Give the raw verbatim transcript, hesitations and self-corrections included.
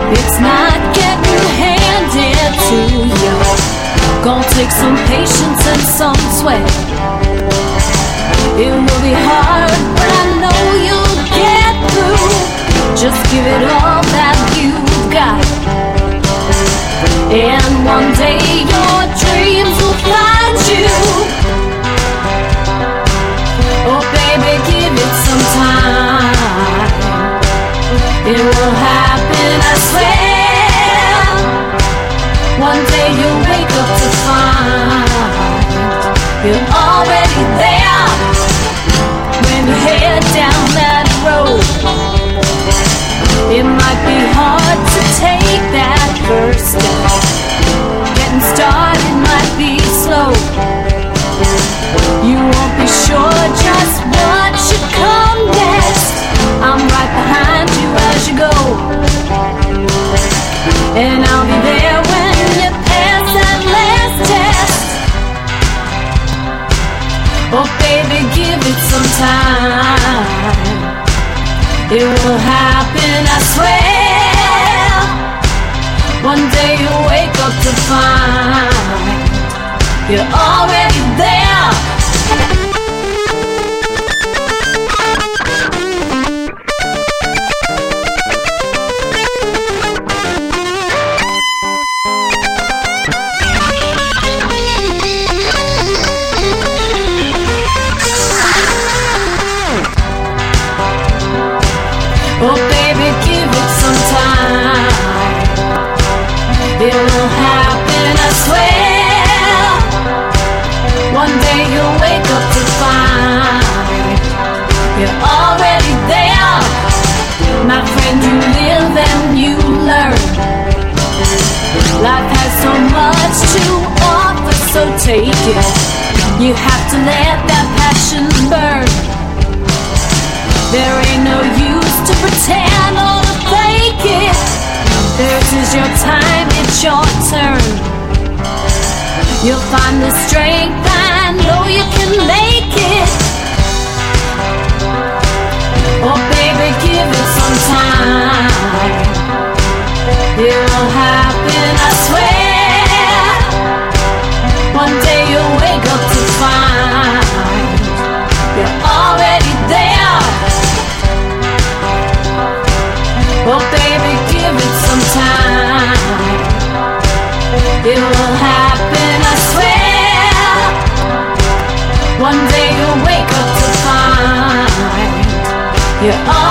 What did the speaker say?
It's not getting handed to you. Gonna take some patience and some sweat. It will be hard, but I know you'll get through. Just give it all that you've got, and one day your dreams will find you. Oh baby, give it some time. It will happen, I swear. One day you'll wake up to find you're already there. When you head down that road, it might be hard to take that first step. Getting started might be slow. You won't be sure just what should come next. I'm right behind you as you go, and I'll be there when you pass that last test. Oh baby, give it some time. It will happen, I swear. One day you'll wake up to find you're already there. Oh baby, give it some time. It will happen, I swear. One day you'll wake up to find you're already there. My friend, you live and you learn. Life has so much to offer, so take it. You have to let that passion burn. There ain't no use to pretend or to fake it. This is your time, it's your turn. You'll find the strength, I know you can make it. Oh baby, give it some time. It will happen, I swear. One day you'll wake up to find you're already there. Oh baby, give it some time. It will happen, I swear. One day you'll wake up to find you're all